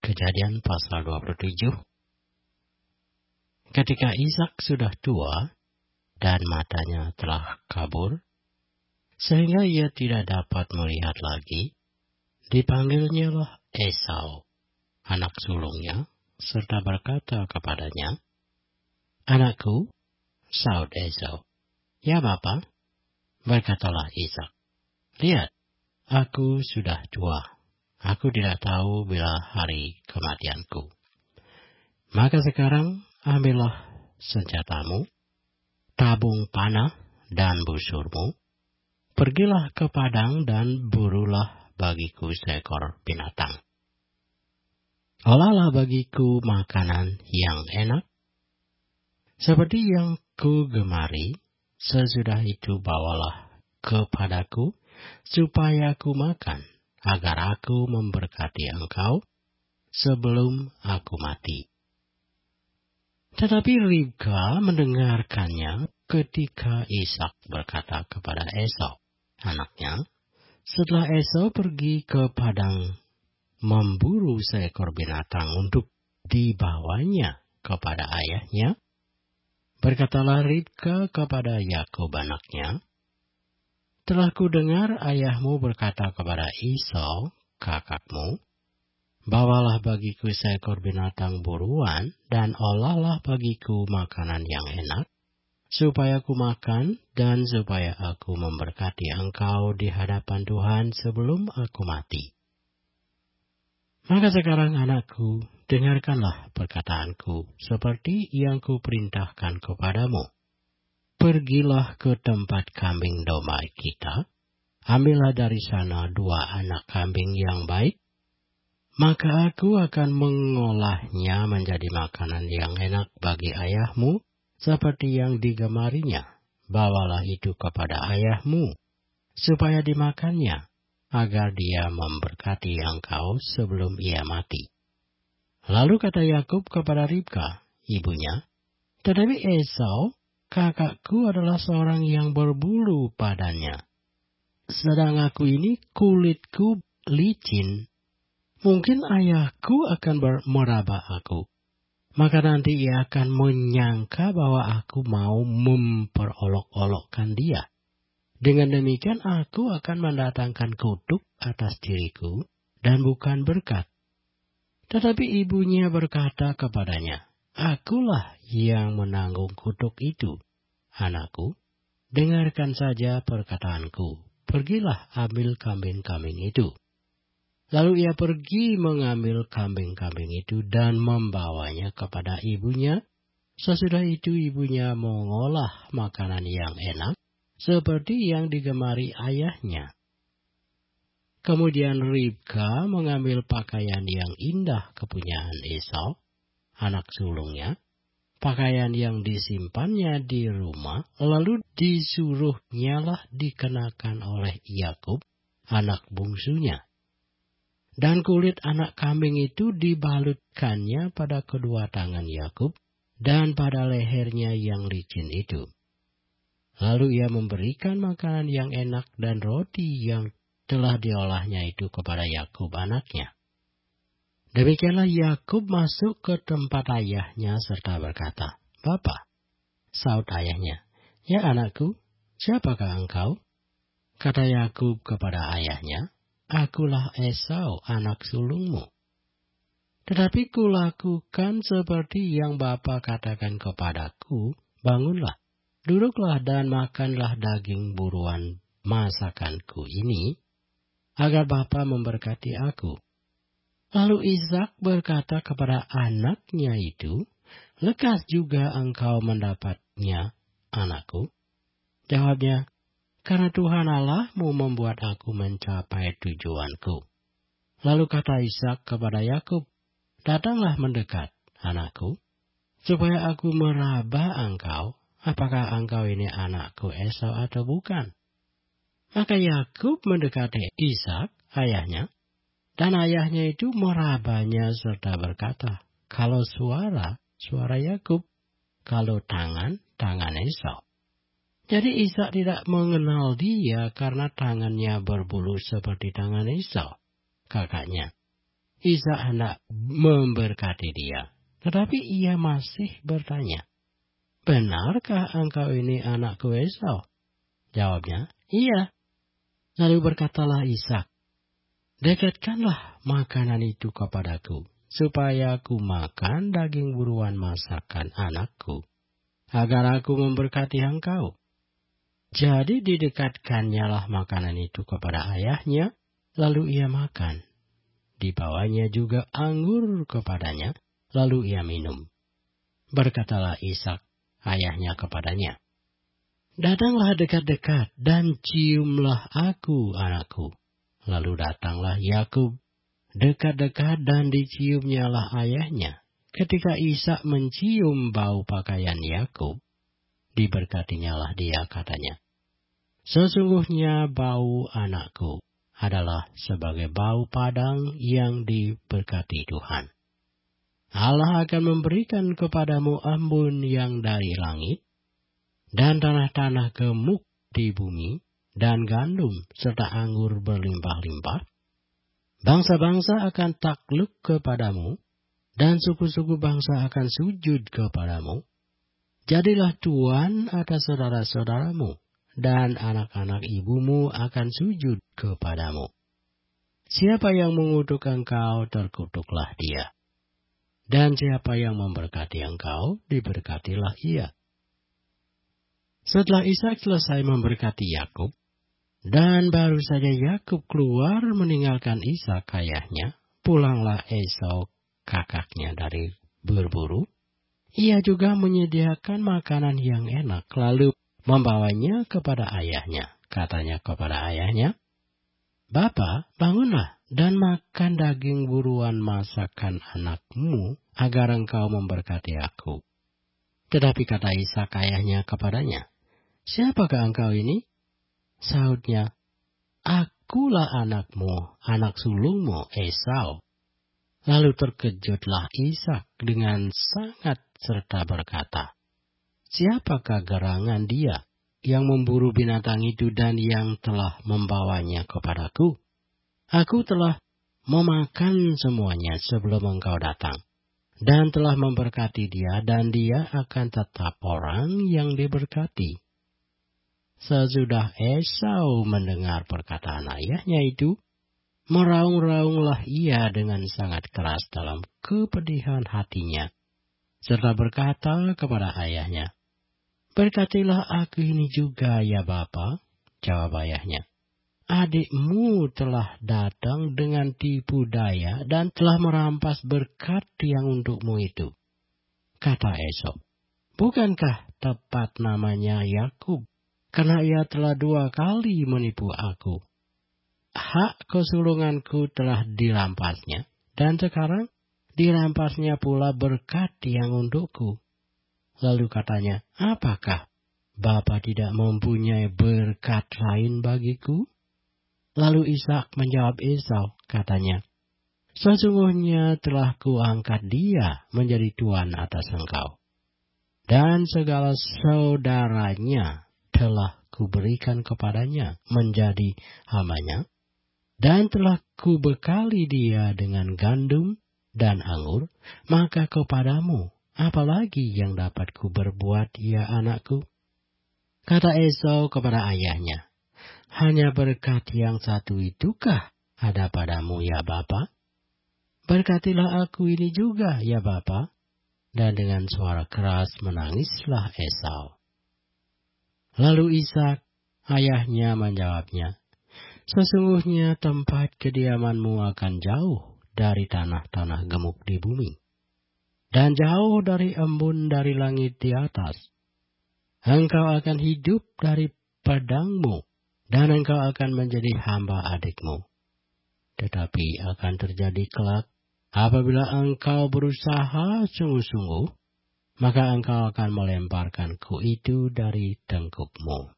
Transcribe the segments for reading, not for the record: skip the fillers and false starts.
Kejadian pasal 27. Ketika Ishak sudah tua dan matanya telah kabur, sehingga ia tidak dapat melihat lagi, dipanggilnyalah Esau, anak sulungnya, serta berkata kepadanya, "Anakku," sahut Esau. "Ya, Bapa," berkatalah Ishak. "Lihat, aku sudah tua. Aku tidak tahu bila hari kematianku. Maka sekarang ambillah senjatamu, tabung panah dan busurmu. Pergilah ke padang dan burulah bagiku seekor binatang. Olahlah bagiku makanan yang enak, seperti yang ku gemari. Sesudah itu bawalah kepadaku, supaya aku makan, agar aku memberkati engkau sebelum aku mati." Tetapi Ribka mendengarkannya ketika Ishak berkata kepada Esau, anaknya, setelah Esau pergi ke padang memburu seekor binatang untuk dibawanya kepada ayahnya, berkatalah Ribka kepada Yakub anaknya, "Telah kudengar ayahmu berkata kepada Esau, kakakmu, bawalah bagiku seekor binatang buruan dan olahlah bagiku makanan yang enak, supaya aku makan dan supaya aku memberkati engkau di hadapan Tuhan sebelum aku mati. Maka sekarang anakku, dengarkanlah perkataanku seperti yang kuperintahkan kepadamu. Pergilah ke tempat kambing domba kita, ambillah dari sana 2 anak kambing yang baik, maka aku akan mengolahnya menjadi makanan yang enak bagi ayahmu, seperti yang digemarinya. Bawalah itu kepada ayahmu, supaya dimakannya, agar dia memberkati engkau sebelum ia mati." Lalu kata Yakub kepada Ribka, ibunya, "Tetapi Esau, kakakku, adalah seorang yang berbulu padanya, sedang aku ini kulitku licin. Mungkin ayahku akan meraba aku. Maka nanti ia akan menyangka bahwa aku mau memperolok-olokkan dia. Dengan demikian aku akan mendatangkan kutuk atas diriku dan bukan berkat." Tetapi ibunya berkata kepadanya, "Akulah yang menanggung kutuk itu. Anakku, dengarkan saja perkataanku. Pergilah ambil kambing-kambing itu." Lalu ia pergi mengambil kambing-kambing itu dan membawanya kepada ibunya. Sesudah itu ibunya mengolah makanan yang enak, seperti yang digemari ayahnya. Kemudian Ribka mengambil pakaian yang indah kepunyaan Esau, anak sulungnya, pakaian yang disimpannya di rumah, lalu disuruhnyalah dikenakan oleh Yakub, anak bungsunya. Dan kulit anak kambing itu dibalutkannya pada kedua tangan Yakub dan pada lehernya yang licin itu. Lalu ia memberikan makanan yang enak dan roti yang telah diolahnya itu kepada Yakub anaknya. Demikianlah Yakub masuk ke tempat ayahnya serta berkata, "Bapa," sahut ayahnya. "Ya anakku, siapakah engkau?" Kata Yakub kepada ayahnya, "Akulah Esau, anak sulungmu. Tetapi kulakukan seperti yang Bapa katakan kepadaku, bangunlah, duduklah dan makanlah daging buruan masakanku ini, agar Bapa memberkati aku." Lalu Ishak berkata kepada anaknya itu, "Lekas juga engkau mendapatnya, anakku." Jawabnya, "Karena Tuhan Allahmu membuat aku mencapai tujuanku." Lalu kata Ishak kepada Yakub, "Datanglah mendekat, anakku, supaya aku meraba engkau, apakah engkau ini anakku Esau atau bukan." Maka Yakub mendekati Ishak, ayahnya, dan ayahnya itu merabanya serta berkata, "Kalau suara, suara Yakub, kalau tangan, tangan Esau." Jadi Ishak tidak mengenal dia karena tangannya berbulu seperti tangan Esau, kakaknya. Ishak hendak memberkati dia. Tetapi ia masih bertanya, "Benarkah engkau ini anakku Esau?" Jawabnya, "Iya." Lalu berkatalah Ishak, "Dekatkanlah makanan itu kepadaku, supaya aku makan daging buruan masakan anakku, agar aku memberkati engkau." Jadi didekatkannya lah makanan itu kepada ayahnya, lalu ia makan. Dibawanya juga anggur kepadanya, lalu ia minum. Berkatalah Ishak ayahnya kepadanya, "Datanglah dekat-dekat dan ciumlah aku, anakku." Lalu datanglah Yakub dekat-dekat dan diciumnyalah ayahnya. Ketika Ishak mencium bau pakaian Yakub, diberkatinyalah dia, katanya, "Sesungguhnya bau anakku adalah sebagai bau padang yang diberkati Tuhan. Allah akan memberikan kepadamu embun yang dari langit, dan tanah-tanah gemuk di bumi, dan gandum serta anggur berlimpah-limpah. Bangsa-bangsa akan takluk kepadamu, dan suku-suku bangsa akan sujud kepadamu. Jadilah tuan atas saudara-saudaramu, dan anak-anak ibumu akan sujud kepadamu. Siapa yang mengutuk engkau, terkutuklah dia. Dan siapa yang memberkati engkau, diberkatilah ia." Setelah Ishak selesai memberkati Yakub, dan baru saja Yakub keluar meninggalkan Ishak ayahnya, pulanglah Esau kakaknya dari berburu. Ia juga menyediakan makanan yang enak, lalu membawanya kepada ayahnya. Katanya kepada ayahnya, "Bapa, bangunlah dan makan daging buruan masakan anakmu, agar engkau memberkati aku." Tetapi kata Ishak ayahnya kepadanya, "Siapakah engkau ini?" Sahutnya, "Akulah anakmu, anak sulungmu Esau." Lalu terkejutlah Ishak dengan sangat serta berkata, "Siapakah gerangan dia yang memburu binatang itu dan yang telah membawanya kepadaku? Aku telah memakan semuanya sebelum engkau datang, dan telah memberkati dia, dan dia akan tetap orang yang diberkati." Sesudah Esau mendengar perkataan ayahnya itu, meraung-raunglah ia dengan sangat keras dalam kepedihan hatinya, serta berkata kepada ayahnya, "Berkatilah aku ini juga, ya Bapa." Jawab ayahnya, "Adikmu telah datang dengan tipu daya dan telah merampas berkat yang untukmu itu." Kata Esau, "Bukankah tepat namanya Yakub? Karena ia telah 2 kali menipu aku. Hak kesulunganku telah dirampasnya, dan sekarang dirampasnya pula berkat yang untukku." Lalu katanya, "Apakah Bapa tidak mempunyai berkat lain bagiku?" Lalu Ishak menjawab Esau, katanya, "Sesungguhnya telah kuangkat dia menjadi tuan atas engkau, dan segala saudaranya telah kuberikan kepadanya menjadi hambanya, dan telah kubekali dia dengan gandum dan anggur, maka kepadamu apalagi yang dapat kuberbuat, ya anakku?" Kata Esau kepada ayahnya, "Hanya berkat yang satu itukah ada padamu, ya Bapa? Berkatilah aku ini juga, ya Bapa." Dan dengan suara keras menangislah Esau. Lalu Ishak ayahnya menjawabnya, "Sesungguhnya tempat kediamanmu akan jauh dari tanah-tanah gemuk di bumi, dan jauh dari embun dari langit di atas. Engkau akan hidup dari padangmu, dan engkau akan menjadi hamba adikmu. Tetapi akan terjadi kelak, apabila engkau berusaha sungguh-sungguh, maka engkau akan melemparkan itu dari tengkukmu."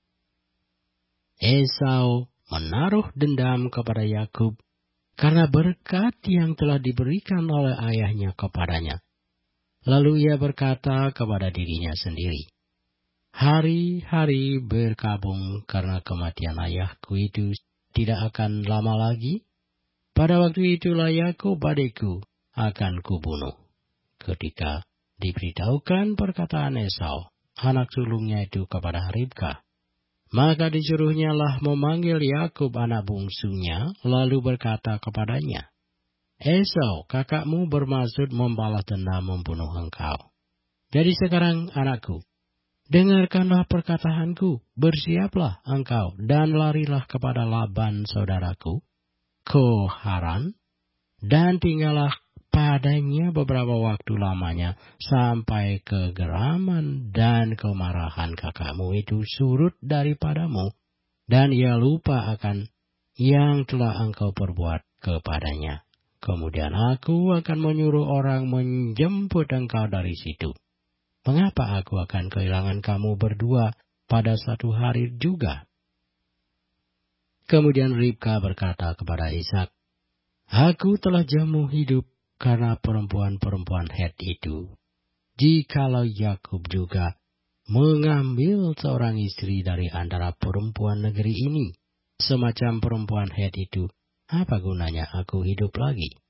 Esau menaruh dendam kepada Yakub karena berkat yang telah diberikan oleh ayahnya kepadanya. Lalu ia berkata kepada dirinya sendiri, "Hari-hari berkabung karena kematian ayahku itu tidak akan lama lagi. Pada waktu itulah Yakub adikku akan kubunuh. Ketika diberitahukan perkataan Esau, anak sulungnya itu kepada Ribka, maka disuruhnyalah memanggil Yakub anak bungsunya, lalu berkata kepadanya, Esau, kakakmu bermaksud membalas dendam membunuh engkau. Jadi sekarang anakku, dengarkanlah perkataanku, bersiaplah engkau dan larilah kepada Laban saudaraku ke Haran, dan tinggallah padanya beberapa waktu lamanya, sampai kegeraman dan kemarahan kakakmu itu surut daripadamu, dan ia lupa akan yang telah engkau perbuat kepadanya. Kemudian aku akan menyuruh orang menjemput engkau dari situ. Mengapa aku akan kehilangan kamu berdua pada satu hari juga? Kemudian Ribka berkata kepada Ishak, Aku telah jemu hidup karena perempuan-perempuan Het itu. Jikalau Yakub juga mengambil seorang istri dari antara perempuan negeri ini, semacam perempuan Het itu, apa gunanya aku hidup lagi?